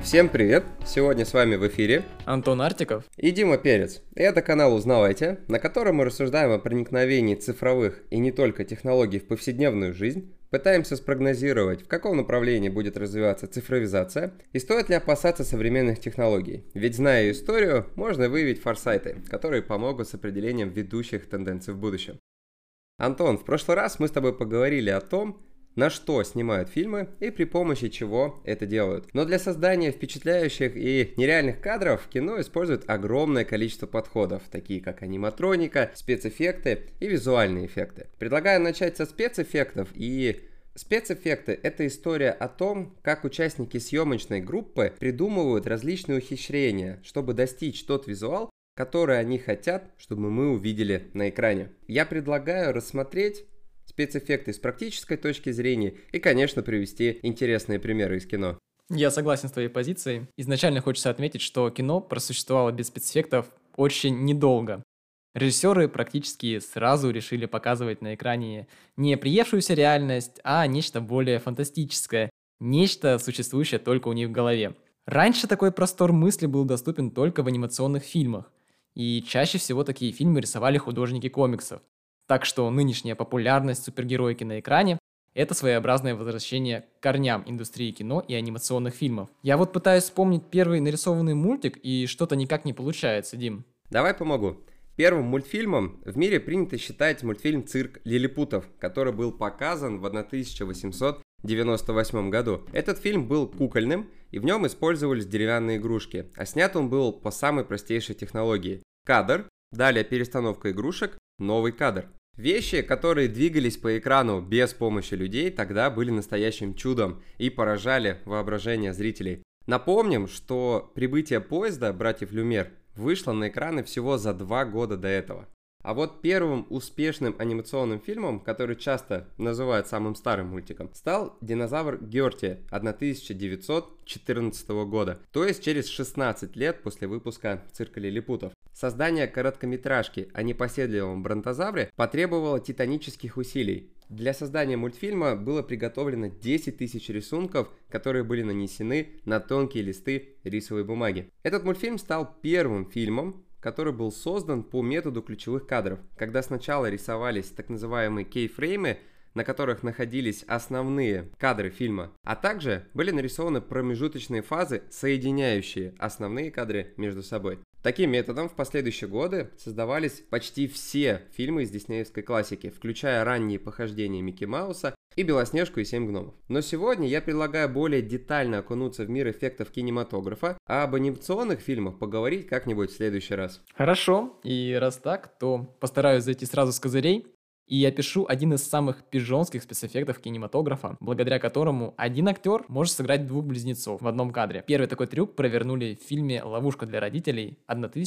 Всем привет! Сегодня с вами в эфире Антон Артиков и Дима Перец. И это канал «Узнавайте», на котором мы рассуждаем о проникновении цифровых и не только технологий в повседневную жизнь, пытаемся спрогнозировать, в каком направлении будет развиваться цифровизация и стоит ли опасаться современных технологий. Ведь, зная ее историю, можно выявить форсайты, которые помогут с определением ведущих тенденций в будущем. Антон, в прошлый раз мы с тобой поговорили о том, на что снимают фильмы и при помощи чего это делают. Но для создания впечатляющих и нереальных кадров в кино используют огромное количество подходов, такие как аниматроника, спецэффекты и визуальные эффекты. Предлагаю начать со спецэффектов. И спецэффекты — это история о том, как участники съемочной группы придумывают различные ухищрения, чтобы достичь тот визуал, который они хотят, чтобы мы увидели на экране. Я предлагаю рассмотреть спецэффекты с практической точки зрения и, конечно, привести интересные примеры из кино. Я согласен с твоей позицией. Изначально хочется отметить, что кино просуществовало без спецэффектов очень недолго. Режиссеры практически сразу решили показывать на экране не приевшуюся реальность, а нечто более фантастическое, нечто, существующее только у них в голове. Раньше такой простор мысли был доступен только в анимационных фильмах, и чаще всего такие фильмы рисовали художники комиксов. Так что нынешняя популярность супергероики на экране – это своеобразное возвращение к корням индустрии кино и анимационных фильмов. Я вот пытаюсь вспомнить первый нарисованный мультик, и что-то никак не получается, Дим. Давай помогу. Первым мультфильмом в мире принято считать мультфильм «Цирк лилипутов», который был показан в 1898 году. Этот фильм был кукольным, и в нем использовались деревянные игрушки, а снят он был по самой простейшей технологии. Кадр, далее перестановка игрушек, новый кадр. Вещи, которые двигались по экрану без помощи людей, тогда были настоящим чудом и поражали воображение зрителей. Напомним, что прибытие поезда братьев Люмьер вышло на экраны всего за 2 года до этого. А вот первым успешным анимационным фильмом, который часто называют самым старым мультиком, стал «Динозавр Герти» 1914 года, то есть через 16 лет после выпуска «Цирка лилипутов». Создание короткометражки о непоседливом бронтозавре потребовало титанических усилий. Для создания мультфильма было приготовлено 10 тысяч рисунков, которые были нанесены на тонкие листы рисовой бумаги. Этот мультфильм стал первым фильмом, который был создан по методу ключевых кадров, когда сначала рисовались так называемые кейфреймы, на которых находились основные кадры фильма, а также были нарисованы промежуточные фазы, соединяющие основные кадры между собой. Таким методом в последующие годы создавались почти все фильмы из диснеевской классики, включая ранние похождения Микки Мауса и Белоснежку и 7 гномов. Но сегодня я предлагаю более детально окунуться в мир эффектов кинематографа, а об анимационных фильмах поговорить как-нибудь в следующий раз. Хорошо, и раз так, то постараюсь зайти сразу с козырей. И опишу один из самых пижонских спецэффектов кинематографа, благодаря которому один актер может сыграть 2 близнецов в одном кадре. Первый такой трюк провернули в фильме «Ловушка для родителей»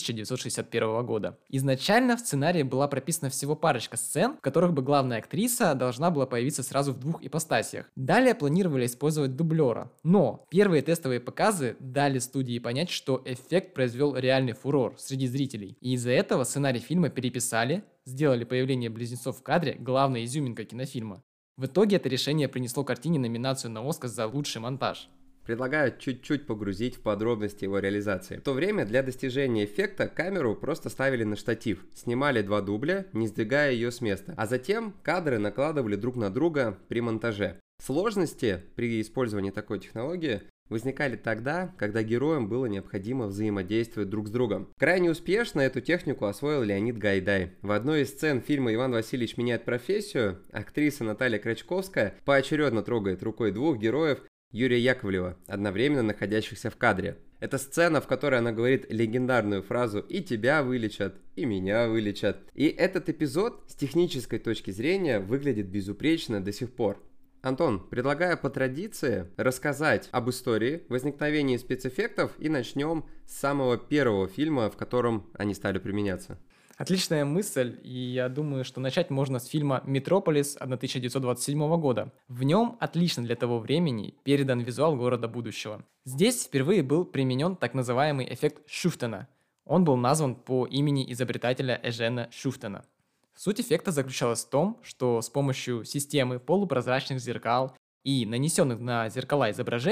1961 года. Изначально в сценарии была прописана всего парочка сцен, в которых бы главная актриса должна была появиться сразу в 2 ипостасиях. Далее планировали использовать дублера. Но первые тестовые показы дали студии понять, что эффект произвел реальный фурор среди зрителей. И из-за этого сценарий фильма переписали, сделали появление близнецов в кадре главной изюминкой кинофильма. В итоге это решение принесло картине номинацию на Оскар за лучший монтаж. Предлагаю чуть-чуть погрузить в подробности его реализации. В то время для достижения эффекта камеру просто ставили на штатив, снимали 2 дубля, не сдвигая ее с места, а затем кадры накладывали друг на друга при монтаже. Сложности при использовании такой технологии возникали тогда, когда героям было необходимо взаимодействовать друг с другом. Крайне успешно эту технику освоил Леонид Гайдай. В одной из сцен фильма «Иван Васильевич меняет профессию» актриса Наталья Крачковская поочередно трогает рукой 2 героев Юрия Яковлева, одновременно находящихся в кадре. Это сцена, в которой она говорит легендарную фразу «И тебя вылечат, и меня вылечат». И этот эпизод с технической точки зрения выглядит безупречно до сих пор. Антон, предлагаю по традиции рассказать об истории возникновения спецэффектов и начнем с самого первого фильма, в котором они стали применяться. Отличная мысль, и я думаю, что начать можно с фильма «Метрополис» 1927 года. В нем отлично для того времени передан визуал города будущего. Здесь впервые был применен так называемый эффект Шуфтена. Он был назван по имени изобретателя Эжена Шуфтена. Суть эффекта заключалась в том, что с помощью системы полупрозрачных зеркал и нанесенных на зеркала изображений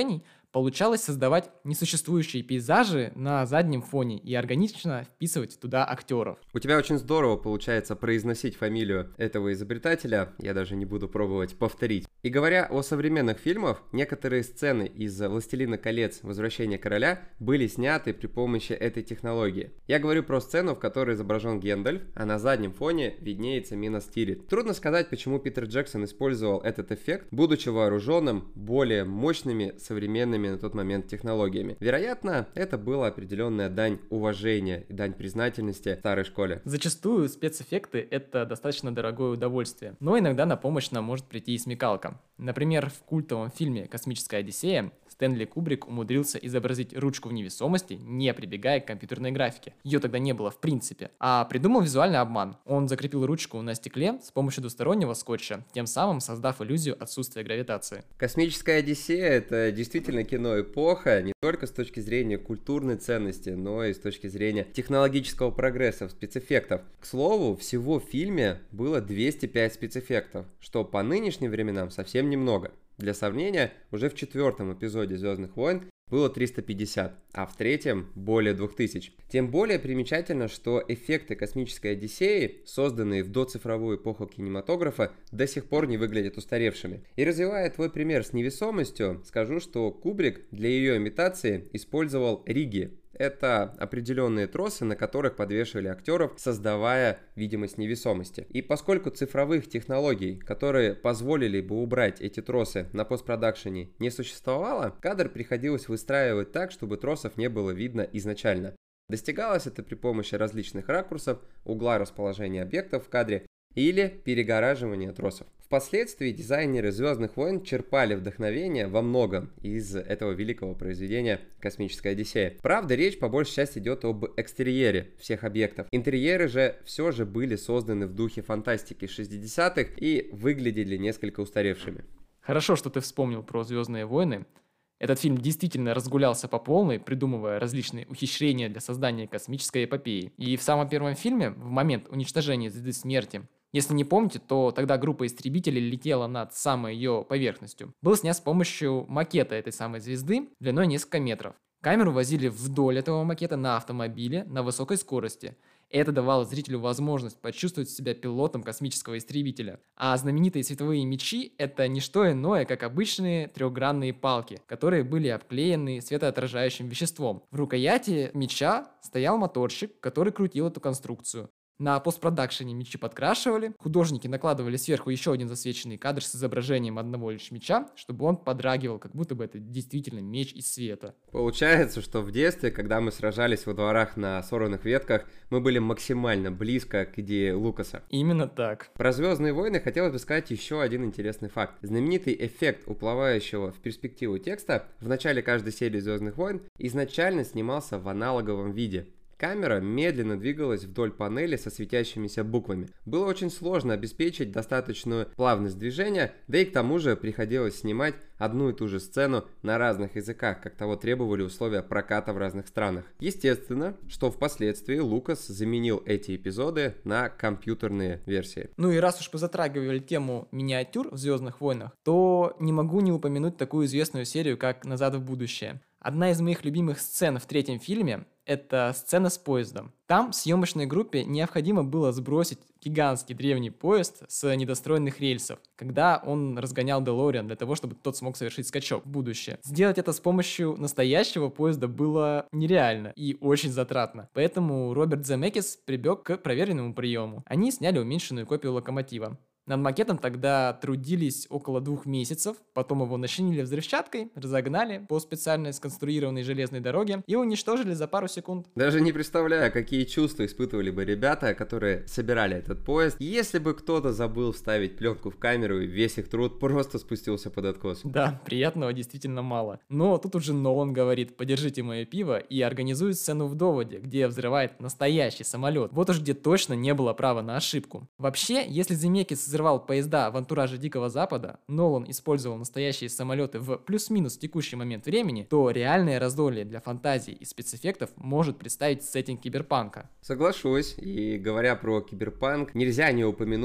Получалось создавать несуществующие пейзажи на заднем фоне и органично вписывать туда актеров. У тебя очень здорово получается произносить фамилию этого изобретателя, я даже не буду пробовать повторить. И говоря о современных фильмах, некоторые сцены из «Властелина колец. Возвращение короля» были сняты при помощи этой технологии. Я говорю про сцену, в которой изображен Гэндальф, а на заднем фоне виднеется Минас Тирит. Трудно сказать, почему Питер Джексон использовал этот эффект, будучи вооруженным более мощными современными на тот момент технологиями. Вероятно, это была определенная дань уважения и дань признательности старой школе. Зачастую спецэффекты — это достаточно дорогое удовольствие, но иногда на помощь нам может прийти и смекалка. Например, в культовом фильме «Космическая Одиссея» Стэнли Кубрик умудрился изобразить ручку в невесомости, не прибегая к компьютерной графике. Ее тогда не было в принципе. А придумал визуальный обман. Он закрепил ручку на стекле с помощью двустороннего скотча, тем самым создав иллюзию отсутствия гравитации. «Космическая Одиссея» — это действительно кино-эпоха, не только с точки зрения культурной ценности, но и с точки зрения технологического прогресса, спецэффектов. К слову, всего в фильме было 205 спецэффектов, что по нынешним временам совсем немного. Для сравнения, уже в 4-м эпизоде «Звездных войн» было 350, а в 3-м более 2000. Тем более примечательно, что эффекты «Космической Одиссеи», созданные в доцифровую эпоху кинематографа, до сих пор не выглядят устаревшими. И развивая твой пример с невесомостью, скажу, что Кубрик для ее имитации использовал риги. Это определенные тросы, на которых подвешивали актеров, создавая видимость невесомости. И поскольку цифровых технологий, которые позволили бы убрать эти тросы на постпродакшене, не существовало, кадр приходилось выстраивать так, чтобы тросов не было видно изначально. Достигалось это при помощи различных ракурсов, угла расположения объектов в кадре или перегораживания тросов. Впоследствии дизайнеры «Звездных войн» черпали вдохновение во многом из этого великого произведения «Космическая Одиссея». Правда, речь по большей части идет об экстерьере всех объектов. Интерьеры же все же были созданы в духе фантастики 60-х и выглядели несколько устаревшими. Хорошо, что ты вспомнил про «Звездные войны». Этот фильм действительно разгулялся по полной, придумывая различные ухищрения для создания космической эпопеи. И в самом первом фильме, в момент уничтожения Звезды Смерти, если не помните, то тогда группа истребителей летела над самой ее поверхностью. Был снят с помощью макета этой самой звезды длиной несколько метров. Камеру возили вдоль этого макета на автомобиле на высокой скорости. Это давало зрителю возможность почувствовать себя пилотом космического истребителя. А знаменитые световые мечи — это не что иное, как обычные трехгранные палки, которые были обклеены светоотражающим веществом. В рукояти меча стоял моторчик, который крутил эту конструкцию. На постпродакшене мечи подкрашивали, художники накладывали сверху еще один засвеченный кадр с изображением одного лишь меча, чтобы он подрагивал, как будто бы это действительно меч из света. Получается, что в детстве, когда мы сражались во дворах на сорванных ветках, мы были максимально близко к идее Лукаса. Именно так. Про «Звездные войны» хотелось бы сказать еще один интересный факт. Знаменитый эффект уплывающего в перспективу текста в начале каждой серии «Звездных войн» изначально снимался в аналоговом виде. Камера медленно двигалась вдоль панели со светящимися буквами. Было очень сложно обеспечить достаточную плавность движения, да и к тому же приходилось снимать одну и ту же сцену на разных языках, как того требовали условия проката в разных странах. Естественно, что впоследствии Лукас заменил эти эпизоды на компьютерные версии. Ну и раз уж мы затрагивали тему миниатюр в «Звездных войнах», то не могу не упомянуть такую известную серию, как «Назад в будущее». Одна из моих любимых сцен в 3-м фильме — это сцена с поездом. Там съемочной группе необходимо было сбросить гигантский древний поезд с недостроенных рельсов, когда он разгонял Делориан для того, чтобы тот смог совершить скачок в будущее. Сделать это с помощью настоящего поезда было нереально и очень затратно. Поэтому Роберт Земекис прибег к проверенному приему. Они сняли уменьшенную копию локомотива. Над макетом тогда трудились около 2 месяцев, потом его начинили взрывчаткой, разогнали по специально сконструированной железной дороге и уничтожили за пару секунд. Даже не представляю, какие чувства испытывали бы ребята, которые собирали этот поезд, если бы кто-то забыл вставить пленку в камеру и весь их труд просто спустился под откос. Да, приятного действительно мало. Но тут уже Нолан говорит: подержите мое пиво, и организует сцену в «Доводе», где взрывает настоящий самолет. Вот уж где точно не было права на ошибку. Вообще, если Земекис взрывал поезда в антураже Дикого Запада, Нолан использовал настоящие самолеты в плюс-минус текущий момент времени, то реальное раздолье для фантазий и спецэффектов может представить сеттинг киберпанка. Соглашусь, и говоря про киберпанк, нельзя не упомянуть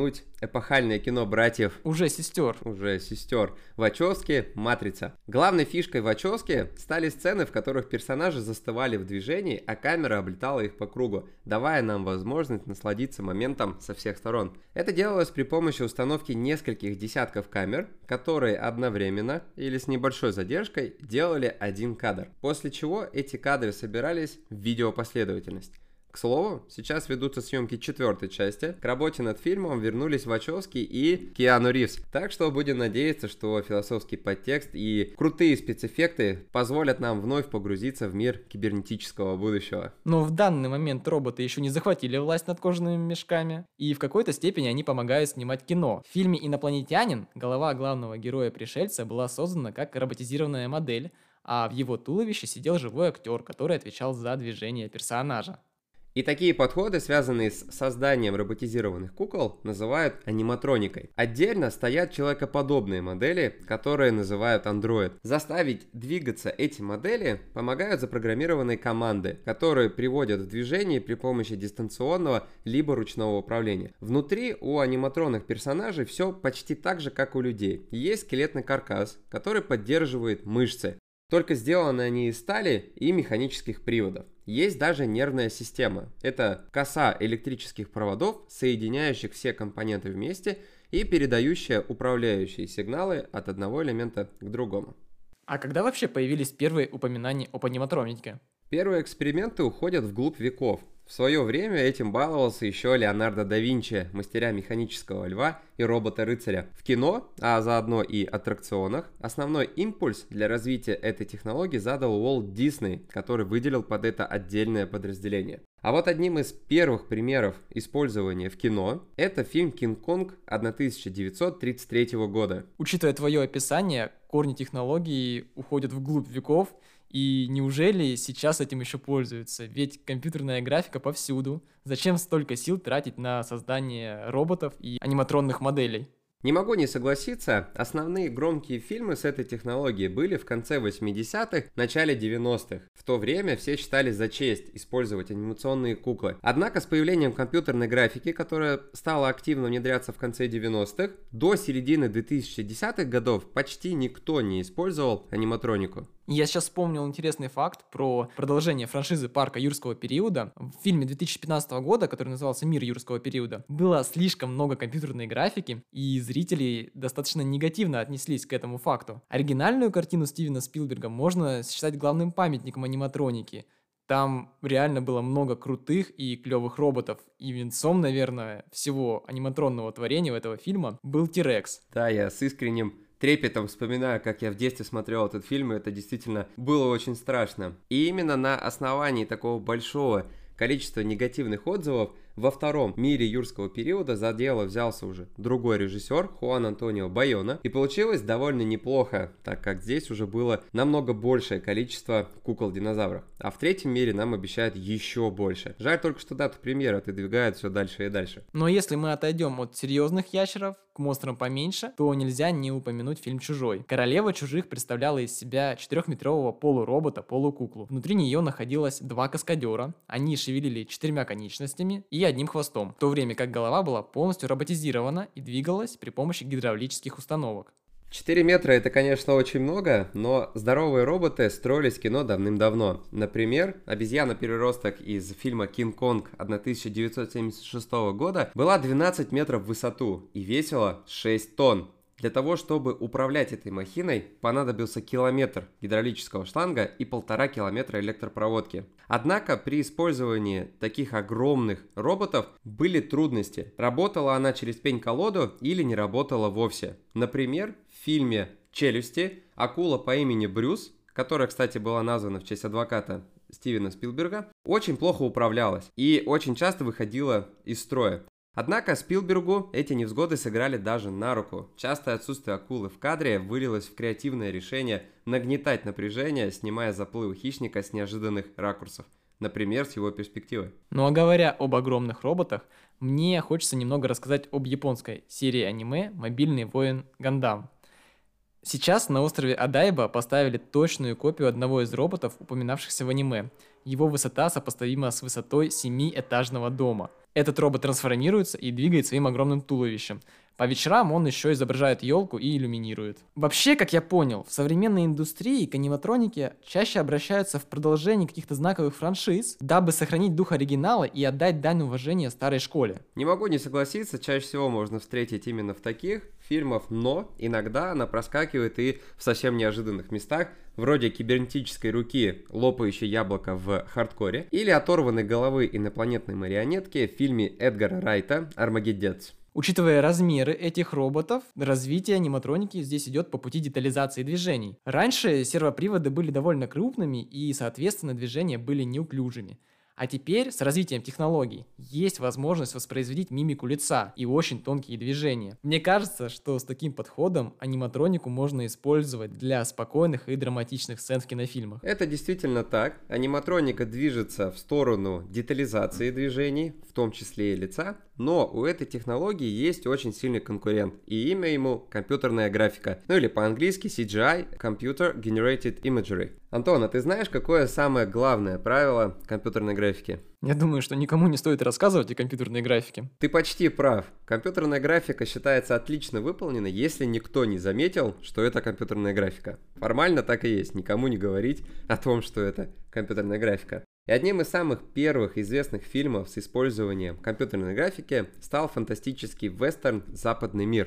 эпохальное кино братьев Уже сестер. Вачовски «Матрица». Главной фишкой Вачовски стали сцены, в которых персонажи застывали в движении, а камера облетала их по кругу, давая нам возможность насладиться моментом со всех сторон. Это делалось при помощи установки нескольких десятков камер, которые одновременно или с небольшой задержкой делали один кадр, после чего эти кадры собирались в видеопоследовательность. К слову, сейчас ведутся съемки 4-й части. К работе над фильмом вернулись Вачовски и Киану Ривз. Так что будем надеяться, что философский подтекст и крутые спецэффекты позволят нам вновь погрузиться в мир кибернетического будущего. Но в данный момент роботы еще не захватили власть над кожаными мешками, и в какой-то степени они помогают снимать кино. В фильме «Инопланетянин» голова главного героя-пришельца была создана как роботизированная модель, а в его туловище сидел живой актер, который отвечал за движение персонажа. И такие подходы, связанные с созданием роботизированных кукол, называют аниматроникой. Отдельно стоят человекоподобные модели, которые называют андроид. Заставить двигаться эти модели помогают запрограммированные команды, которые приводят в движение при помощи дистанционного либо ручного управления. Внутри у аниматронных персонажей все почти так же, как у людей. Есть скелетный каркас, который поддерживает мышцы. Только сделаны они из стали и механических приводов. Есть даже нервная система. Это коса электрических проводов, соединяющих все компоненты вместе и передающая управляющие сигналы от одного элемента к другому. А когда вообще появились первые упоминания об аниматронике? Первые эксперименты уходят вглубь веков. В свое время этим баловался еще Леонардо да Винчи, мастеря механического льва и робота-рыцаря. В кино, а заодно и аттракционах, основной импульс для развития этой технологии задал Уолт Дисней, который выделил под это отдельное подразделение. А вот одним из первых примеров использования в кино это фильм «Кинг-Конг» 1933 года. Учитывая твое описание, корни технологий уходят вглубь веков, и неужели сейчас этим еще пользуются? Ведь компьютерная графика повсюду. Зачем столько сил тратить на создание роботов и аниматронных моделей? Не могу не согласиться, основные громкие фильмы с этой технологией были в конце 80-х, начале 90-х. В то время все считали за честь использовать анимационные куклы. Однако с появлением компьютерной графики, которая стала активно внедряться в конце 90-х, до середины 2010-х годов почти никто не использовал аниматронику. Я сейчас вспомнил интересный факт про продолжение франшизы парка юрского периода. В фильме 2015 года, который назывался «Мир юрского периода», было слишком много компьютерной графики, и зрители достаточно негативно отнеслись к этому факту. Оригинальную картину Стивена Спилберга можно считать главным памятником аниматроники. Там реально было много крутых и клевых роботов. И венцом, наверное, всего аниматронного творения этого фильма был T-Rex. Да, я с искренним трепетом вспоминаю, как я в детстве смотрел этот фильм, и это действительно было очень страшно. И именно на основании такого большого количества негативных отзывов во втором «Мире юрского периода» за дело взялся уже другой режиссер Хуан Антонио Байона, и получилось довольно неплохо, так как здесь уже было намного большее количество кукол-динозавров. А в третьем мире нам обещают еще больше. Жаль только, что дату премьеры отодвигают все дальше и дальше. Но если мы отойдем от серьезных ящеров к монстрам поменьше, то нельзя не упомянуть фильм «Чужой». Королева чужих представляла из себя 4-метрового полуробота-полукуклу. Внутри нее находилось 2 каскадера, они шевелили 4 конечностями и 1 хвостом, в то время как голова была полностью роботизирована и двигалась при помощи гидравлических установок. 4 метра это, конечно, очень много, но здоровые роботы строились в кино давным-давно. Например, обезьяна-переросток из фильма «Кинг-Конг» 1976 года была 12 метров в высоту и весила 6 тонн. Для того, чтобы управлять этой махиной, понадобился километр гидравлического шланга и 1,5 километра электропроводки. Однако при использовании таких огромных роботов были трудности. Работала она через пень-колоду или не работала вовсе. Например, в фильме «Челюсти» акула по имени Брюс, которая, кстати, была названа в честь адвоката Стивена Спилберга, очень плохо управлялась и очень часто выходила из строя. Однако Спилбергу эти невзгоды сыграли даже на руку. Частое отсутствие акулы в кадре вылилось в креативное решение нагнетать напряжение, снимая заплывы хищника с неожиданных ракурсов. Например, с его перспективы. Ну а говоря об огромных роботах, мне хочется немного рассказать об японской серии аниме «Мобильный воин Гандам». Сейчас на острове Адайба поставили точную копию одного из роботов, упоминавшихся в аниме. Его высота сопоставима с высотой 7-этажного дома. Этот робот трансформируется и двигает своим огромным туловищем. По вечерам он еще изображает елку и иллюминирует. Вообще, как я понял, в современной индустрии к аниматронике чаще обращаются в продолжении каких-то знаковых франшиз, дабы сохранить дух оригинала и отдать дань уважения старой школе. Не могу не согласиться, чаще всего можно встретить именно в таких фильмах, но иногда она проскакивает и в совсем неожиданных местах, вроде кибернетической руки, лопающей яблоко в хардкоре, или оторванной головы инопланетной марионетки в фильме Эдгара Райта «Армагеддец». Учитывая размеры этих роботов, развитие аниматроники здесь идет по пути детализации движений. Раньше сервоприводы были довольно крупными и, соответственно, движения были неуклюжими. А теперь с развитием технологий есть возможность воспроизводить мимику лица и очень тонкие движения. Мне кажется, что с таким подходом аниматронику можно использовать для спокойных и драматичных сцен в кинофильмах. Это действительно так. Аниматроника движется в сторону детализации движений, в том числе и лица, но у этой технологии есть очень сильный конкурент, и имя ему компьютерная графика, ну или по-английски CGI, Computer Generated Imagery. Антон, а ты знаешь, какое самое главное правило компьютерной графики? Я думаю, что никому не стоит рассказывать о компьютерной графике. Ты почти прав. Компьютерная графика считается отлично выполненной, если никто не заметил, что это компьютерная графика. Формально так и есть, никому не говорить о том, что это компьютерная графика. И одним из самых первых известных фильмов с использованием компьютерной графики стал фантастический вестерн «Западный мир»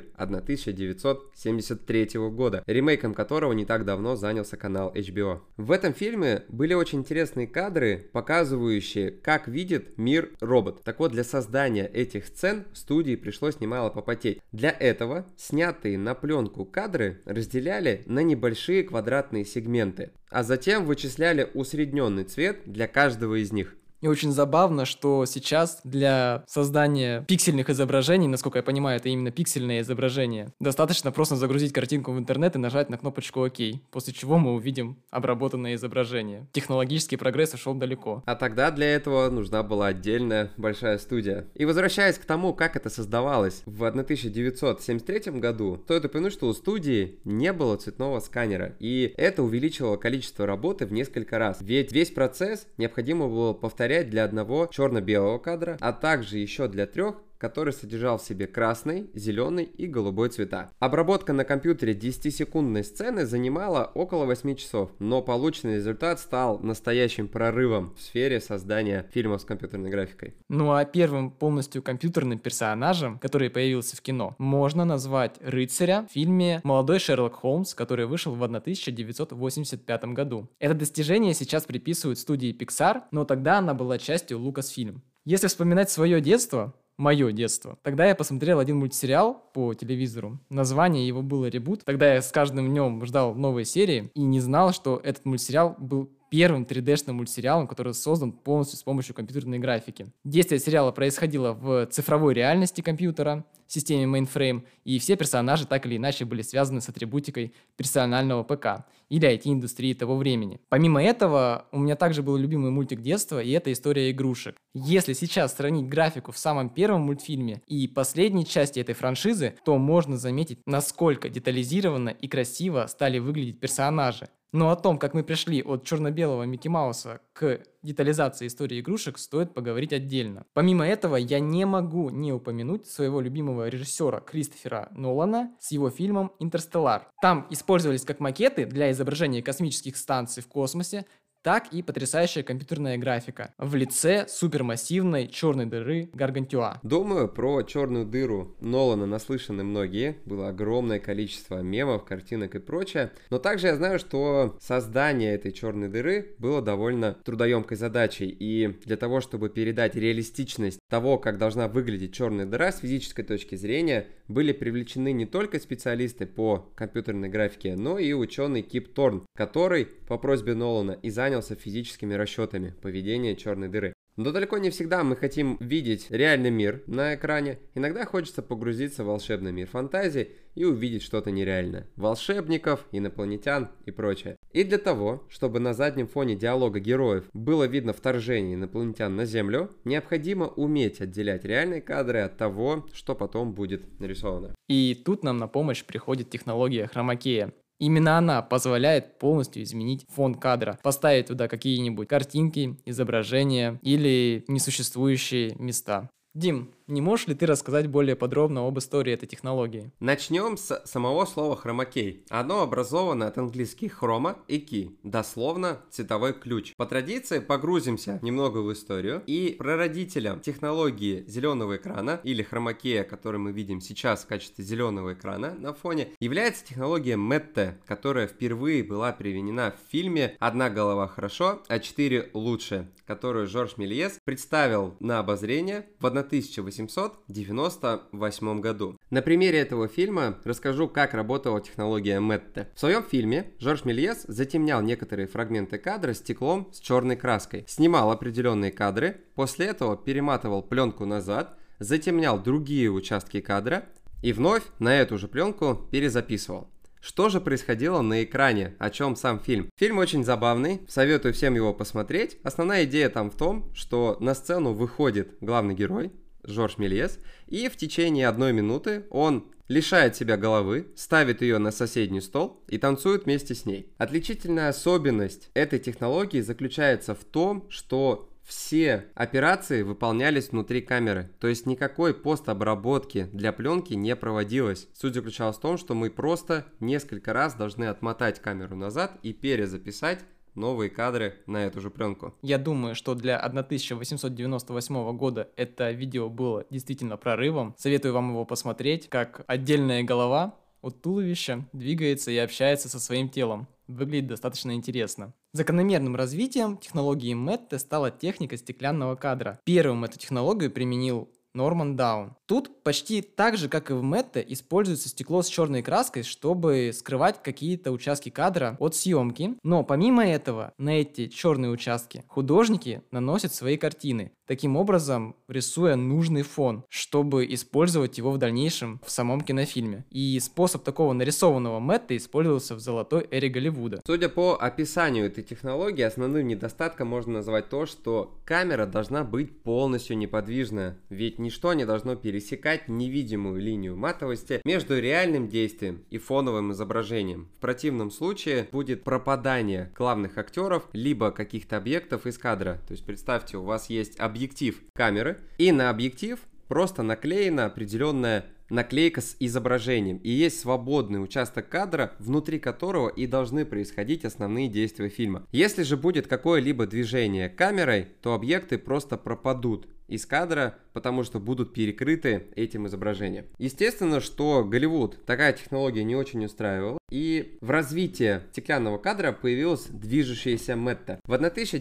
1973 года, ремейком которого не так давно занялся канал HBO. В этом фильме были очень интересные кадры, показывающие, как видит мир робот. Так вот, для создания этих сцен студии пришлось немало попотеть. Для этого снятые на пленку кадры разделяли на небольшие квадратные сегменты, а затем вычисляли усредненный цвет для каждого из них. И очень забавно, что сейчас для создания пиксельных изображений, насколько я понимаю, это именно пиксельное изображение, достаточно просто загрузить картинку в интернет и нажать на кнопочку «Ок», после чего мы увидим обработанное изображение. Технологический прогресс ушел далеко. А тогда для этого нужна была отдельная большая студия. И возвращаясь к тому, как это создавалось в 1973 году, стоит упомянуть, что у студии не было цветного сканера, и это увеличивало количество работы в несколько раз. Ведь весь процесс необходимо было повторять для одного черно-белого кадра, а также еще для 3, который содержал в себе красный, зеленый и голубой цвета. Обработка на компьютере 10-секундной сцены занимала около 8 часов, но полученный результат стал настоящим прорывом в сфере создания фильмов с компьютерной графикой. Ну а первым полностью компьютерным персонажем, который появился в кино, можно назвать рыцаря в фильме «Молодой Шерлок Холмс», который вышел в 1985 году. Это достижение сейчас приписывают студии Pixar, но тогда она была частью Lucasfilm. Если вспоминать свое детство, мое детство. Тогда я посмотрел один мультсериал по телевизору. Название его было «Ребут». Тогда я с каждым днем ждал новой серии и не знал, что этот мультсериал был первым 3D-шным мультсериалом, который создан полностью с помощью компьютерной графики. Действие сериала происходило в цифровой реальности компьютера, системе Mainframe, и все персонажи так или иначе были связаны с атрибутикой персонального ПК или IT-индустрии того времени. Помимо этого, у меня также был любимый мультик детства, и это «История игрушек». Если сейчас сравнить графику в самом первом мультфильме и последней части этой франшизы, то можно заметить, насколько детализированно и красиво стали выглядеть персонажи. Но о том, как мы пришли от черно-белого Микки Мауса к детализации истории игрушек, стоит поговорить отдельно. Помимо этого, я не могу не упомянуть своего любимого режиссера Кристофера Нолана с его фильмом «Интерстеллар». Там использовались как макеты для изображения космических станций в космосе, так и потрясающая компьютерная графика в лице супермассивной черной дыры Гаргантюа. Думаю, про черную дыру Нолана наслышаны многие, было огромное количество мемов, картинок и прочее, но также я знаю, что создание этой черной дыры было довольно трудоемкой задачей, и для того, чтобы передать реалистичность того, как должна выглядеть черная дыра с физической точки зрения, были привлечены не только специалисты по компьютерной графике, но и ученый Кип Торн, который по просьбе Нолана и занялся физическими расчетами поведения черной дыры. Но далеко не всегда мы хотим видеть реальный мир на экране. Иногда хочется погрузиться в волшебный мир фантазии и увидеть что-то нереальное. Волшебников, инопланетян и прочее. И для того, чтобы на заднем фоне диалога героев было видно вторжение инопланетян на Землю, необходимо уметь отделять реальные кадры от того, что потом будет нарисовано. И тут нам на помощь приходит технология хромакея. Именно она позволяет полностью изменить фон кадра, поставить туда какие-нибудь картинки, изображения или несуществующие места. Дим, не можешь ли ты рассказать более подробно об истории этой технологии? Начнем с самого слова хромакей. Оно образовано от английских хрома и key, дословно цветовой ключ. По традиции погрузимся немного в историю, и прародителем технологии зеленого экрана или хромакея, который мы видим сейчас в качестве зеленого экрана на фоне, является технология Мэтте, которая впервые была применена в фильме «Одна голова хорошо, а 4 лучше», которую Жорж Мельес представил на обозрение в 1898 году. На примере этого фильма расскажу, как работала технология Мэтте. В своем фильме Жорж Мельес затемнял некоторые фрагменты кадра стеклом с черной краской, снимал определенные кадры, после этого перематывал пленку назад, затемнял другие участки кадра и вновь на эту же пленку перезаписывал. Что же происходило на экране, о чем сам фильм? Фильм очень забавный, советую всем его посмотреть. Основная идея там в том, что на сцену выходит главный герой, Жорж Мельес, и в течение 1 минуты он лишает себя головы, ставит ее на соседний стол и танцует вместе с ней. Отличительная особенность этой технологии заключается в том, что все операции выполнялись внутри камеры, то есть никакой постобработки для пленки не проводилось. Суть заключалась в том, что мы просто несколько раз должны отмотать камеру назад и перезаписать новые кадры на эту же пленку. Я думаю, что для 1898 года это видео было действительно прорывом. Советую вам его посмотреть, как отдельная голова от туловища двигается и общается со своим телом. Выглядит достаточно интересно. Закономерным развитием технологии Мэтте стала техника стеклянного кадра. Первым эту технологию применил Норман Даун. Тут почти так же, как и в Мэтте, используется стекло с черной краской, чтобы скрывать какие-то участки кадра от съемки. Но помимо этого, на эти черные участки художники наносят свои картины, таким образом рисуя нужный фон, чтобы использовать его в дальнейшем в самом кинофильме. И способ такого нарисованного Мэтте использовался в золотой эре Голливуда. Судя по описанию этой технологии, основным недостатком можно назвать то, что камера должна быть полностью неподвижная, ведь ничто не должно пересекать невидимую линию матовости между реальным действием и фоновым изображением. В противном случае будет пропадание главных актеров либо каких-то объектов из кадра. То есть представьте, у вас есть объектив камеры, и на объектив просто наклеена определенная наклейка с изображением, и есть свободный участок кадра, внутри которого и должны происходить основные действия фильма. Если же будет какое-либо движение камерой, то объекты просто пропадут из кадра, потому что будут перекрыты этим изображением. Естественно, что Голливуд такая технология не очень устраивала, и в развитии стеклянного кадра появилась движущаяся Мэтте. В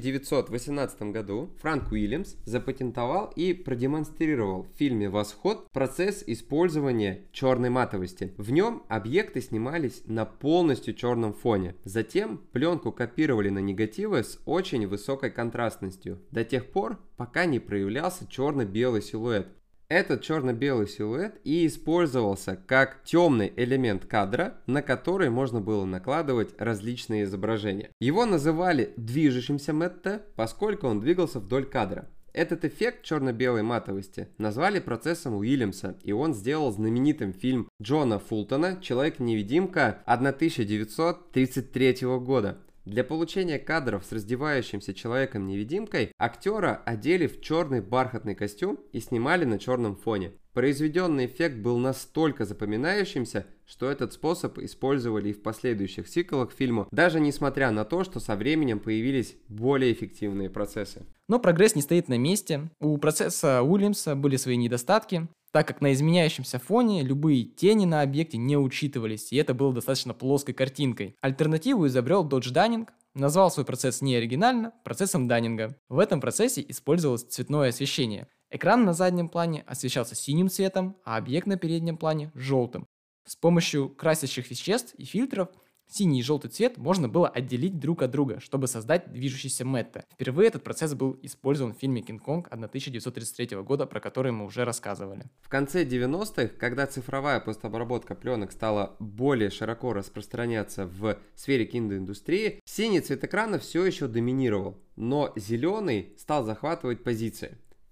1918 году Франк Уильямс запатентовал и продемонстрировал в фильме «Восход» процесс использования черной матовости. В нем объекты снимались на полностью черном фоне. Затем пленку копировали на негативы с очень высокой контрастностью, до тех пор, пока не проявлялся черно-белый силуэт. Этот черно-белый силуэт и использовался как темный элемент кадра, на который можно было накладывать различные изображения. Его называли движущимся Мэтте, поскольку он двигался вдоль кадра. Этот эффект черно-белой матовости назвали процессом Уильямса, и он сделал знаменитым фильм Джона Фултона «Человек-невидимка» 1933 года. Для получения кадров с раздевающимся человеком-невидимкой актера одели в черный бархатный костюм и снимали на черном фоне. Произведенный эффект был настолько запоминающимся, что этот способ использовали и в последующих сиквелах к фильму, даже несмотря на то, что со временем появились более эффективные процессы. Но прогресс не стоит на месте. У процесса Уильямса были свои недостатки, так как на изменяющемся фоне любые тени на объекте не учитывались, и это было достаточно плоской картинкой. Альтернативу изобрел Dodge Даннинг, назвал свой процесс неоригинально процессом Даннинга. В этом процессе использовалось цветное освещение. Экран на заднем плане освещался синим цветом, а объект на переднем плане – желтым. С помощью красящих веществ и фильтров синий и желтый цвет можно было отделить друг от друга, чтобы создать движущийся Мэтте. Впервые этот процесс был использован в фильме «Кинг-Конг» 1933 года, про который мы уже рассказывали. В конце 90-х, когда цифровая постобработка пленок стала более широко распространяться в сфере киноиндустрии, синий цвет экрана все еще доминировал, но зеленый стал захватывать позиции.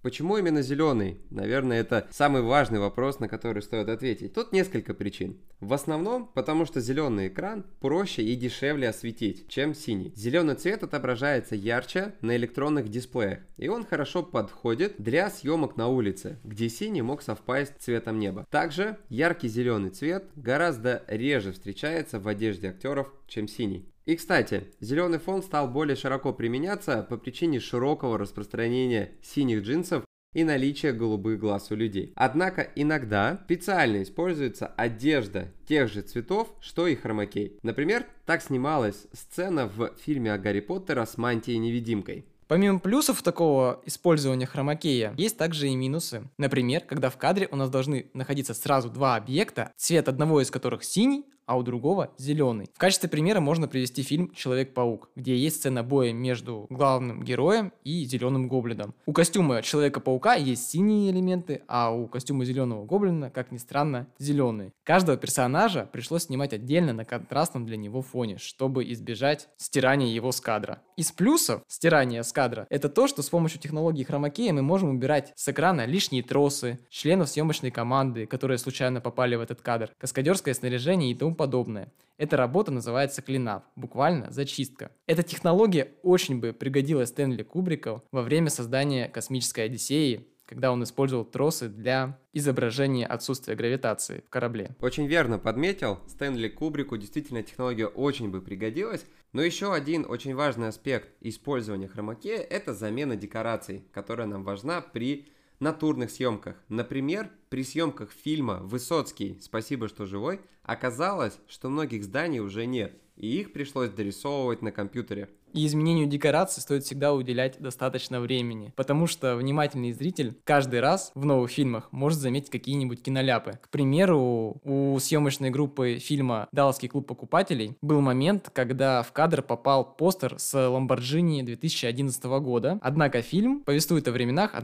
Почему именно зеленый? Наверное, это самый важный вопрос, на который стоит ответить. Тут несколько причин. В основном, потому что зеленый экран проще и дешевле осветить, чем синий. Зеленый цвет отображается ярче на электронных дисплеях, и он хорошо подходит для съемок на улице, где синий мог совпасть с цветом неба. Также яркий зеленый цвет гораздо реже встречается в одежде актеров, чем синий. И, кстати, зеленый фон стал более широко применяться по причине широкого распространения синих джинсов и наличия голубых глаз у людей. Однако иногда специально используется одежда тех же цветов, что и хромакей. Например, так снималась сцена в фильме о Гарри Поттере с мантией-невидимкой. Помимо плюсов такого использования хромакея, есть также и минусы. Например, когда в кадре у нас должны находиться сразу два объекта, цвет одного из которых синий, а у другого зеленый. В качестве примера можно привести фильм «Человек-паук», где есть сцена боя между главным героем и зеленым гоблином. У костюма Человека-паука есть синие элементы, а у костюма зеленого гоблина, как ни странно, зеленые. Каждого персонажа пришлось снимать отдельно на контрастном для него фоне, чтобы избежать стирания его с кадра. Из плюсов стирания с кадра это то, что с помощью технологии хромакея мы можем убирать с экрана лишние тросы, членов съемочной команды, которые случайно попали в этот кадр, каскадерское снаряжение и тому подобное. Эта работа называется клинап, буквально зачистка. Эта технология очень бы пригодилась Стэнли Кубрику во время создания «Космической Одиссеи», когда он использовал тросы для изображения отсутствия гравитации в корабле. Очень верно подметил, Стэнли Кубрику действительно технология очень бы пригодилась, но еще один очень важный аспект использования хромакея – это замена декораций, которая нам важна при натурных съемках. Например, при съемках фильма «Высоцкий. Спасибо, что живой» оказалось, что многих зданий уже нет, и их пришлось дорисовывать на компьютере. И изменению декораций стоит всегда уделять достаточно времени, потому что внимательный зритель каждый раз в новых фильмах может заметить какие-нибудь киноляпы. К примеру, у съемочной группы фильма «Далласский клуб покупателей» был момент, когда в кадр попал постер с Lamborghini 2011 года, однако фильм повествует о временах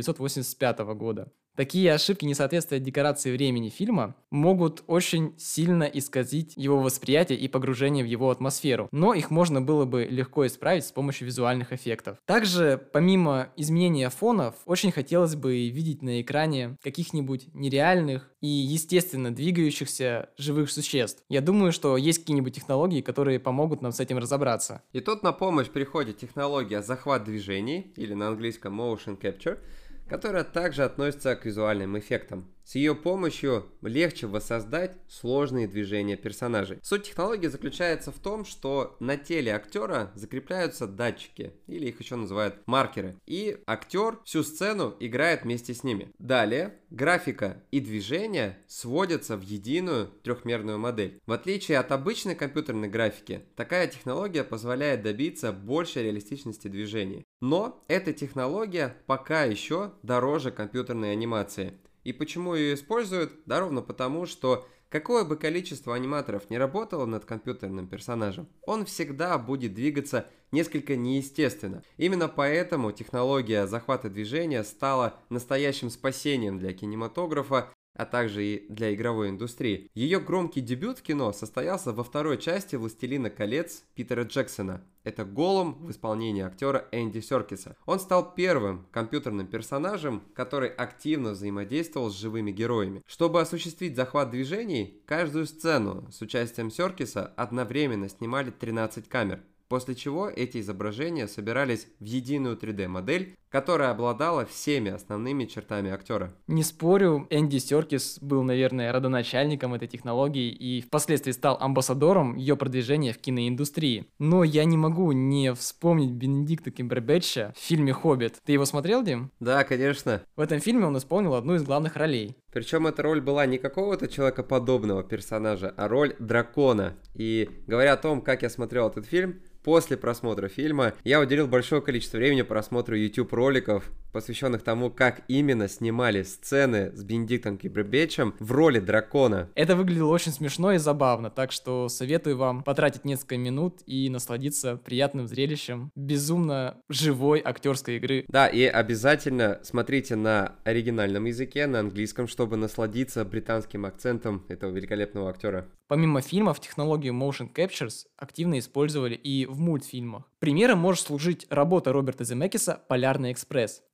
1985 года. Такие ошибки несоответствия декорации времени фильма могут очень сильно исказить его восприятие и погружение в его атмосферу, но их можно было бы легко исправить с помощью визуальных эффектов. Также, помимо изменения фонов, очень хотелось бы видеть на экране каких-нибудь нереальных и естественно двигающихся живых существ. Я думаю, что есть какие-нибудь технологии, которые помогут нам с этим разобраться. И тут на помощь приходит технология захват движений, или на английском motion capture, которая также относится к визуальным эффектам. С ее помощью легче воссоздать сложные движения персонажей. Суть технологии заключается в том, что на теле актера закрепляются датчики, или их еще называют маркеры, и актер всю сцену играет вместе с ними. Далее графика и движения сводятся в единую трехмерную модель. В отличие от обычной компьютерной графики, такая технология позволяет добиться большей реалистичности движений. Но эта технология пока еще дороже компьютерной анимации. И почему ее используют? Да ровно потому, что какое бы количество аниматоров не работало над компьютерным персонажем, он всегда будет двигаться несколько неестественно. Именно поэтому технология захвата движения стала настоящим спасением для кинематографа, а также и для игровой индустрии. Ее громкий дебют в кино состоялся во второй части «Властелина колец» Питера Джексона. Это Голлум в исполнении актера Энди Серкиса. Он стал первым компьютерным персонажем, который активно взаимодействовал с живыми героями. Чтобы осуществить захват движений, каждую сцену с участием Серкиса одновременно снимали 13 камер. После чего эти изображения собирались в единую 3D-модель, которая обладала всеми основными чертами актера. Не спорю, Энди Серкис был, наверное, родоначальником этой технологии и впоследствии стал амбассадором ее продвижения в киноиндустрии. Но я не могу не вспомнить Бенедикта Камбербэтча в фильме «Хоббит». Ты его смотрел, Дим? Да, конечно. В этом фильме он исполнил одну из главных ролей. Причем эта роль была не какого-то человекоподобного персонажа, а роль дракона. И говоря о том, как я смотрел этот фильм, после просмотра фильма я уделил большое количество времени просмотру YouTube-роликов, посвященных тому, как именно снимали сцены с Бенедиктом Камбербэтчем в роли дракона. Это выглядело очень смешно и забавно, так что советую вам потратить несколько минут и насладиться приятным зрелищем безумно живой актерской игры. Да, и обязательно смотрите на оригинальном языке, на английском, чтобы насладиться британским акцентом этого великолепного актера. Помимо фильмов, технологию Motion Captures активно использовали и в мультфильмах. Примером может служить работа Роберта Земекиса «Полярный экспресс».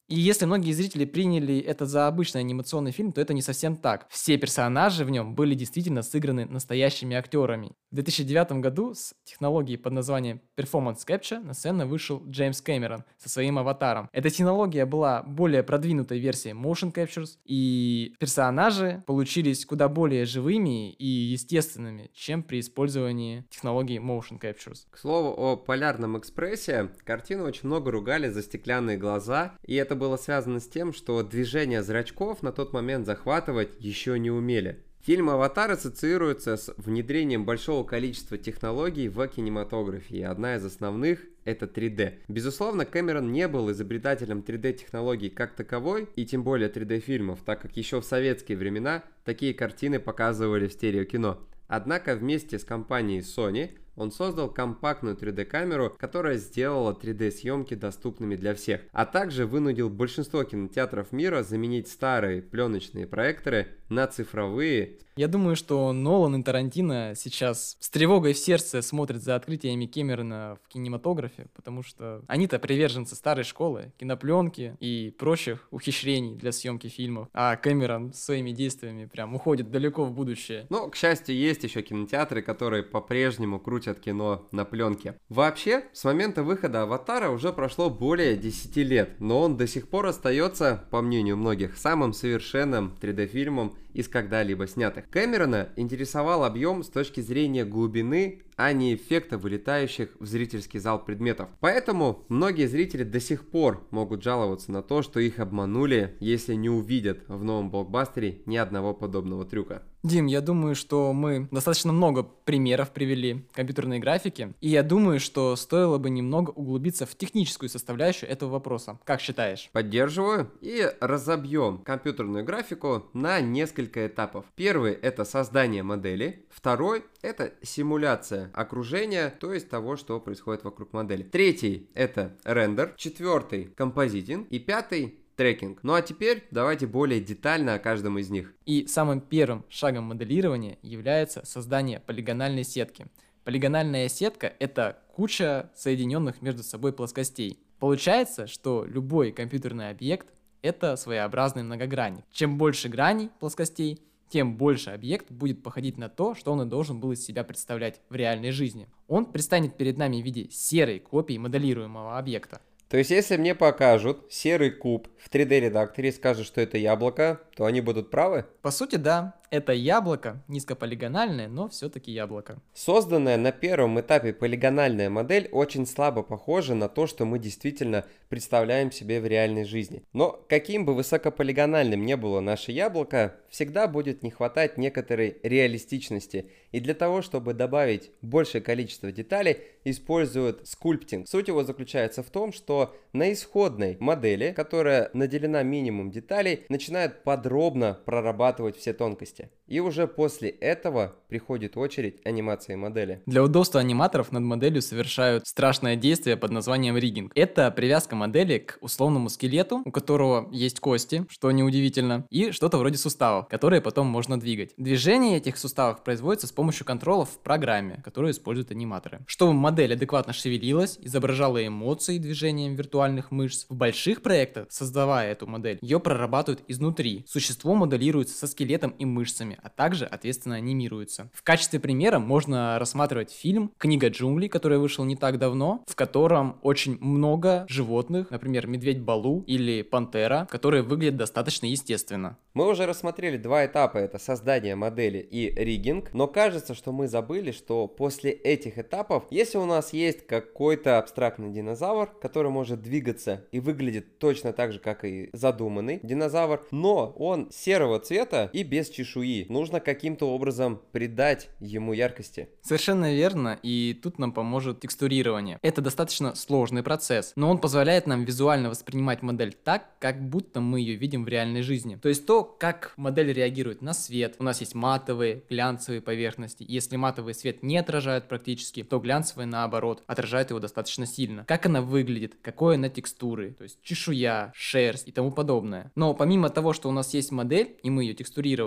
И если многие зрители приняли это за обычный анимационный фильм, то это не совсем так. Все персонажи в нем были действительно сыграны настоящими актерами. В 2009 году с технологией под названием Performance Capture на сцену вышел Джеймс Кэмерон со своим аватаром. Эта технология была более продвинутой версией Motion Captures, и персонажи получились куда более живыми и естественными, чем при использовании технологии Motion Captures. К слову о Полярном экспрессе, картину очень много ругали за стеклянные глаза, и это было связано с тем, что движения зрачков на тот момент захватывать еще не умели. Фильм «Аватар» ассоциируется с внедрением большого количества технологий в кинематографе, и одна из основных — это 3D. Безусловно, Кэмерон не был изобретателем 3D-технологий как таковой, и тем более 3D-фильмов, так как еще в советские времена такие картины показывали в стереокино. Однако вместе с компанией Sony он создал компактную 3D-камеру, которая сделала 3D-съемки доступными для всех, а также вынудил большинство кинотеатров мира заменить старые пленочные проекторы на цифровые. Я думаю, что Нолан и Тарантино сейчас с тревогой в сердце смотрят за открытиями Кэмерона в кинематографе, потому что они-то приверженцы старой школы, кинопленки и прочих ухищрений для съемки фильмов, а Кэмерон своими действиями прям уходит далеко в будущее. Но, к счастью, есть еще кинотеатры, которые по-прежнему крутят кино на пленке. Вообще, с момента выхода «Аватара» уже прошло более 10 лет, но он до сих пор остается, по мнению многих, самым совершенным 3D-фильмом из когда-либо снятых. Кэмерона интересовал объем с точки зрения глубины, а не эффекта вылетающих в зрительский зал предметов. Поэтому многие зрители до сих пор могут жаловаться на то, что их обманули, если не увидят в новом блокбастере ни одного подобного трюка. Дим, я думаю, что мы достаточно много примеров привели компьютерной графики, и я думаю, что стоило бы немного углубиться в техническую составляющую этого вопроса. Как считаешь? Поддерживаю, и разобьем компьютерную графику на несколько этапов. Первый — это создание модели, второй — это симуляция окружения, то есть того, что происходит вокруг модели. Третий — это рендер, четвертый — композитинг и пятый — трекинг. Ну а теперь давайте более детально о каждом из них. И самым первым шагом моделирования является создание полигональной сетки. Полигональная сетка — это куча соединенных между собой плоскостей. Получается, что любой компьютерный объект — это своеобразный многогранник. Чем больше граней плоскостей, тем больше объект будет походить на то, что он и должен был из себя представлять в реальной жизни. Он предстанет перед нами в виде серой копии моделируемого объекта. То есть, если мне покажут серый куб в 3D-редакторе и скажут, что это яблоко, то они будут правы? По сути, да, это яблоко, низкополигональное, но все-таки яблоко. Созданная на первом этапе полигональная модель очень слабо похожа на то, что мы действительно представляем себе в реальной жизни. Но каким бы высокополигональным ни было наше яблоко, всегда будет не хватать некоторой реалистичности. И для того, чтобы добавить большее количество деталей, используют скульптинг. Суть его заключается в том, что на исходной модели, которая наделена минимум деталей, начинают подробно прорабатывать все тонкости. И уже после этого приходит очередь анимации модели. Для удобства аниматоров над моделью совершают страшное действие под названием риггинг. Это привязка модели к условному скелету, у которого есть кости, что неудивительно, и что-то вроде суставов, которые потом можно двигать. Движение этих суставов производится с помощью контролов в программе, которую используют аниматоры. Чтобы модель адекватно шевелилась, изображала эмоции движением виртуальных мышц, в больших проектах, создавая эту модель, ее прорабатывают изнутри. Существо моделируется со скелетом и мышцами, а также, ответственно, анимируется. В качестве примера можно рассматривать фильм «Книга джунглей», который вышел не так давно, в котором очень много животных, например, медведь Балу или пантера, которые выглядят достаточно естественно. Мы уже рассмотрели два этапа, это создание модели и риггинг, но кажется, что мы забыли, что после этих этапов, если у нас есть какой-то абстрактный динозавр, который может двигаться и выглядит точно так же, как и задуманный динозавр, но он серого цвета и без чешуи, нужно каким-то образом придать ему яркости. Совершенно верно, и тут нам поможет текстурирование. Это достаточно сложный процесс, но он позволяет нам визуально воспринимать модель так, как будто мы ее видим в реальной жизни. То есть то, как модель реагирует на свет. У нас есть матовые, глянцевые поверхности. Если матовый свет не отражает практически, то глянцевые, наоборот, отражают его достаточно сильно. Как она выглядит, какой она текстуры, то есть чешуя, шерсть и тому подобное. Но помимо того, что у нас есть модель, и мы ее текстурировали, хотелось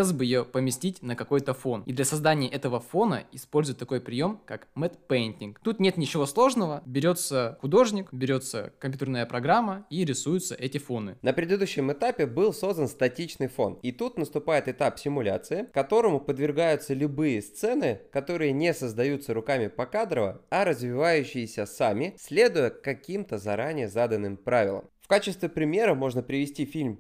хотелось бы ее поместить на какой-то фон. И для создания этого фона используют такой прием, как matte painting. Тут нет ничего сложного, берется художник, берется компьютерная программа и рисуются эти фоны. На предыдущем этапе был создан статичный фон, и тут наступает этап симуляции, которому подвергаются любые сцены, которые не создаются руками покадрово, а развивающиеся сами, следуя каким-то заранее заданным правилам. В качестве примера можно привести фильм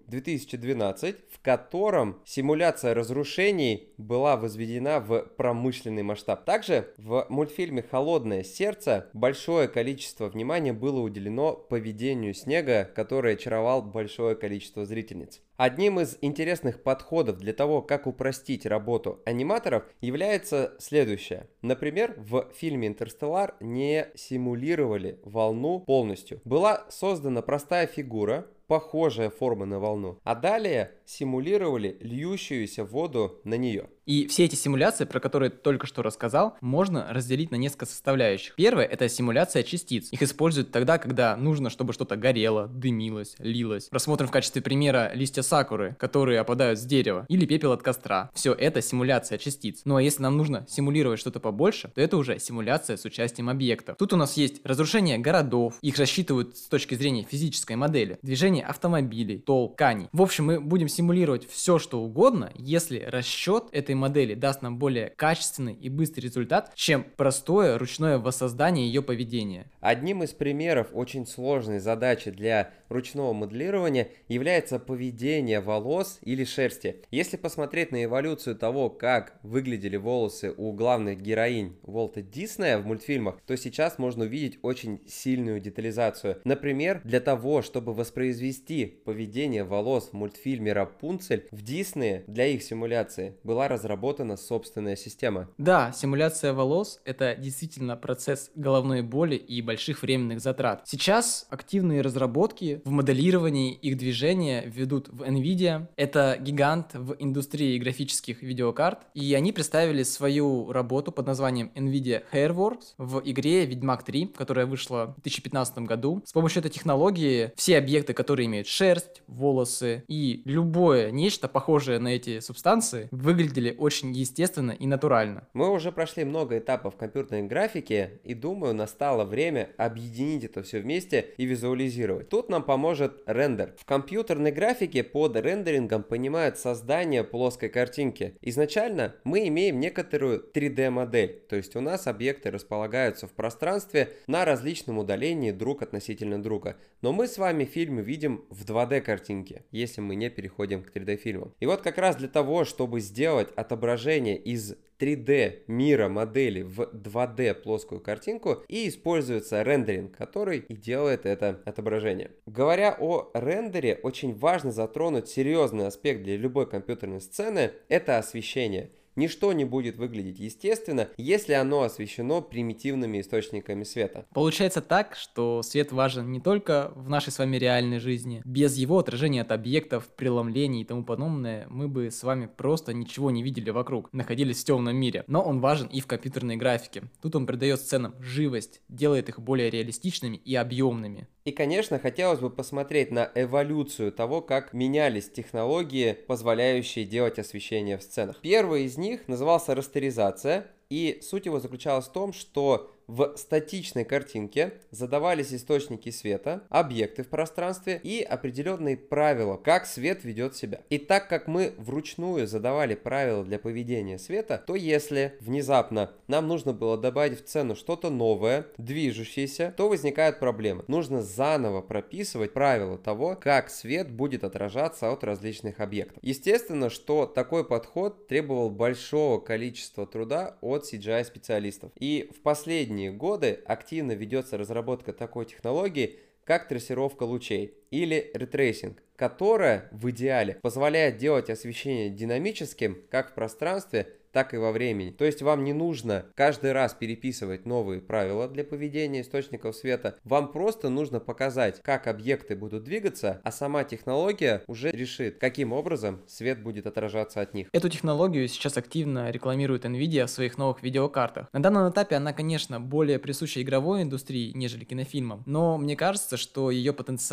2012, в котором симуляция разрушений была возведена в промышленный масштаб. Также в мультфильме «Холодное сердце» большое количество внимания было уделено поведению снега, который очаровал большое количество зрительниц. Одним из интересных подходов для того, как упростить работу аниматоров, является следующее. Например, в фильме «Интерстеллар» не симулировали волну полностью. Была создана простая фигура, похожая форма на волну, а далее симулировали льющуюся воду на нее. И все эти симуляции, про которые только что рассказал, можно разделить на несколько составляющих. Первое — это симуляция частиц. Их используют тогда, когда нужно, чтобы что-то горело, дымилось, лилось. Рассмотрим в качестве примера листья сакуры, которые опадают с дерева, или пепел от костра. Все это симуляция частиц. Ну а если нам нужно симулировать что-то побольше, то это уже симуляция с участием объектов. Тут у нас есть разрушение городов, их рассчитывают с точки зрения физической модели, движение автомобилей, толп, тканей. В общем, мы будем симулировать все, что угодно, если расчет этой модели даст нам более качественный и быстрый результат, чем простое ручное воссоздание ее поведения. Одним из примеров очень сложной задачи для ручного моделирования является поведение волос или шерсти. Если посмотреть на эволюцию того, как выглядели волосы у главных героинь Уолта Диснея в мультфильмах, то сейчас можно увидеть очень сильную детализацию. Например, для того, чтобы воспроизвести поведение волос в мультфильме «Рапунцель», в Диснее для их симуляции была разработана собственная система. Да, симуляция волос — это действительно процесс головной боли и больших временных затрат. Сейчас активные разработки в моделировании их движения ведут в NVIDIA. Это гигант в индустрии графических видеокарт, и они представили свою работу под названием NVIDIA Hairworks в игре Ведьмак 3, которая вышла в 2015 году. С помощью этой технологии все объекты, которые имеют шерсть, волосы и любое нечто похожее на эти субстанции, выглядели очень естественно и натурально. Мы уже прошли много этапов компьютерной графики, и думаю, настало время объединить это все вместе и визуализировать. Тут нам поможет рендер. В компьютерной графике под рендерингом понимают создание плоской картинки. Изначально мы имеем некоторую 3D-модель, то есть у нас объекты располагаются в пространстве на различном удалении друг относительно друга. Но мы с вами фильм видим в 2D-картинке, если мы не переходим к 3D-фильмам. И вот как раз для того, чтобы сделать отображение из 3D мира модели в 2D плоскую картинку, и используется рендеринг, который и делает это отображение. Говоря о рендере, очень важно затронуть серьезный аспект для любой компьютерной сцены – это освещение. Ничто не будет выглядеть естественно, если оно освещено примитивными источниками света. Получается так, что свет важен не только в нашей с вами реальной жизни. Без его отражения от объектов, преломлений и тому подобное, мы бы с вами просто ничего не видели вокруг, находились в темном мире. Но он важен и в компьютерной графике. Тут он придает сценам живость, делает их более реалистичными и объемными. И, конечно, хотелось бы посмотреть на эволюцию того, как менялись технологии, позволяющие делать освещение в сценах. Первый из них назывался растеризация, и суть его заключалась в том, что в статичной картинке задавались источники света, объекты в пространстве и определенные правила, как свет ведет себя. И так как мы вручную задавали правила для поведения света, то если внезапно нам нужно было добавить в сцену что-то новое, движущееся, то возникают проблемы. Нужно заново прописывать правила того, как свет будет отражаться от различных объектов. Естественно, что такой подход требовал большого количества труда от CGI-специалистов. И в последние годы активно ведется разработка такой технологии, как трассировка лучей или ретрейсинг, которая в идеале позволяет делать освещение динамическим как в пространстве, так и во времени. То есть вам не нужно каждый раз переписывать новые правила для поведения источников света. Вам просто нужно показать, как объекты будут двигаться, а сама технология уже решит, каким образом свет будет отражаться от них. Эту технологию сейчас активно рекламирует NVIDIA в своих новых видеокартах. На данном этапе она, конечно, более присуща игровой индустрии, нежели кинофильмам, но мне кажется, что ее потенциал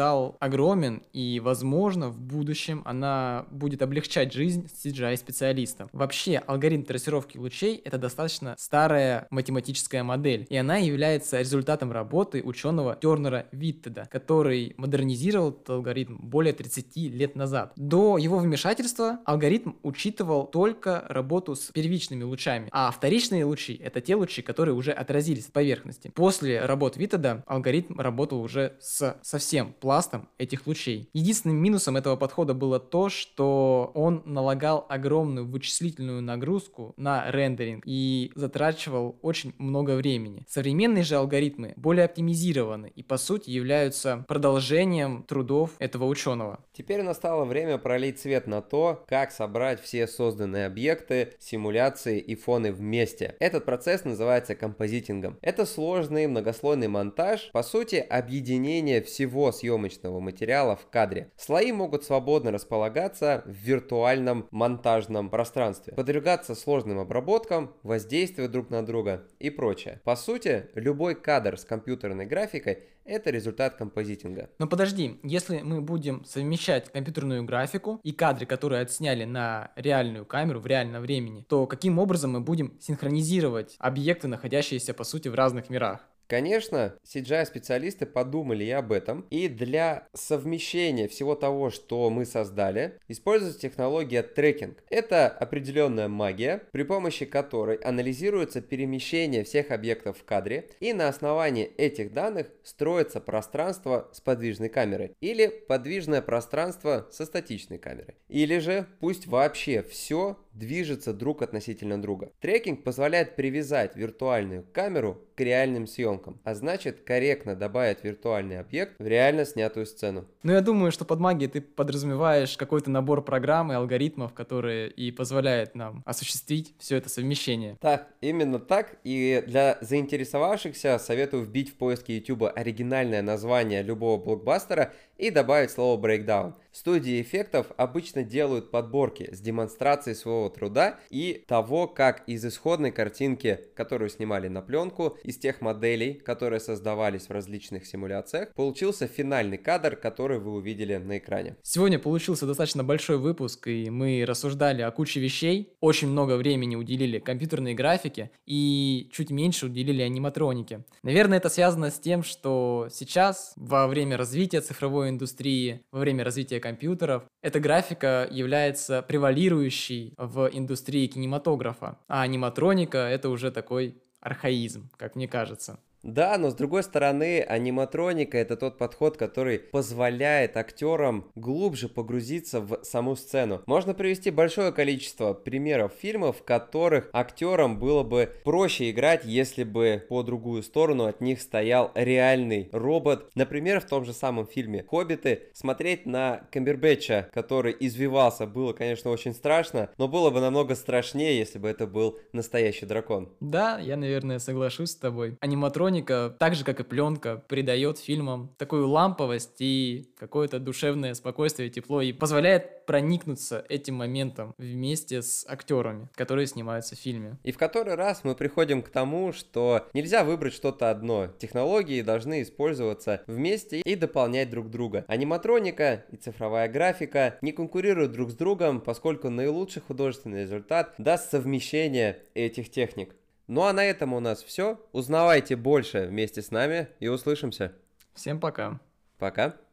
огромен, и, возможно, в будущем она будет облегчать жизнь CGI-специалистам. Вообще, алгоритм трассировки лучей — это достаточно старая математическая модель, и она является результатом работы ученого Тернера Виттеда, который модернизировал этот алгоритм более 30 лет назад. До его вмешательства алгоритм учитывал только работу с первичными лучами, а вторичные лучи — это те лучи, которые уже отразились от поверхности. После работ Виттеда алгоритм работал уже со всем пластом этих лучей. Единственным минусом этого подхода было то, что он налагал огромную вычислительную нагрузку на рендеринг и затрачивал очень много времени. Современные же алгоритмы более оптимизированы и по сути являются продолжением трудов этого ученого. Теперь настало время пролить свет на то, как собрать все созданные объекты, симуляции и фоны вместе. Этот процесс называется композитингом. Это сложный многослойный монтаж, по сути объединение всего съемочного материала в кадре. Слои могут свободно располагаться в виртуальном монтажном пространстве, подвергаться сложным обработкам, воздействию друг на друга и прочее. По сути, любой кадр с компьютерной графикой — это результат композитинга. Но подожди, если мы будем совмещать компьютерную графику и кадры, которые отсняли на реальную камеру в реальном времени, то каким образом мы будем синхронизировать объекты, находящиеся по сути в разных мирах? Конечно, CGI-специалисты подумали и об этом, и для совмещения всего того, что мы создали, используется технология трекинг. Это определенная магия, при помощи которой анализируется перемещение всех объектов в кадре, и на основании этих данных строится пространство с подвижной камерой, или подвижное пространство со статичной камерой. Или же пусть вообще все движется друг относительно друга. Трекинг позволяет привязать виртуальную камеру к реальным съемкам, а значит корректно добавить виртуальный объект в реально снятую сцену. Ну, я думаю, что под магией ты подразумеваешь какой-то набор программ и алгоритмов, которые и позволяют нам осуществить все это совмещение. Так, именно так. И для заинтересовавшихся советую вбить в поиске YouTube оригинальное название любого блокбастера и добавить слово breakdown. Студии эффектов обычно делают подборки с демонстрацией своего труда и того, как из исходной картинки, которую снимали на пленку, из тех моделей, которые создавались в различных симуляциях, получился финальный кадр, который вы увидели на экране. Сегодня получился достаточно большой выпуск, и мы рассуждали о куче вещей, очень много времени уделили компьютерной графике и чуть меньше уделили аниматронике. Наверное, это связано с тем, что сейчас, во время развития цифровой индустрии, во время развития компьютеров, эта графика является превалирующей в индустрии кинематографа, а аниматроника — это уже такой архаизм, как мне кажется. Да, но с другой стороны, аниматроника — это тот подход, который позволяет актерам глубже погрузиться в саму сцену. Можно привести большое количество примеров фильмов, в которых актерам было бы проще играть, если бы по другую сторону от них стоял реальный робот. Например, в том же самом фильме «Хоббиты» смотреть на Камбербэтча, который извивался, было, конечно, очень страшно, но было бы намного страшнее, если бы это был настоящий дракон. Да, я, наверное, соглашусь с тобой. Аниматроника, так же как и пленка, придает фильмам такую ламповость и какое-то душевное спокойствие, тепло, и позволяет проникнуться этим моментом вместе с актерами, которые снимаются в фильме. И в который раз мы приходим к тому, что нельзя выбрать что-то одно. Технологии должны использоваться вместе и дополнять друг друга. Аниматроника и цифровая графика не конкурируют друг с другом, поскольку наилучший художественный результат даст совмещение этих техник. Ну а на этом у нас все. Узнавайте больше вместе с нами и услышимся. Всем пока. Пока.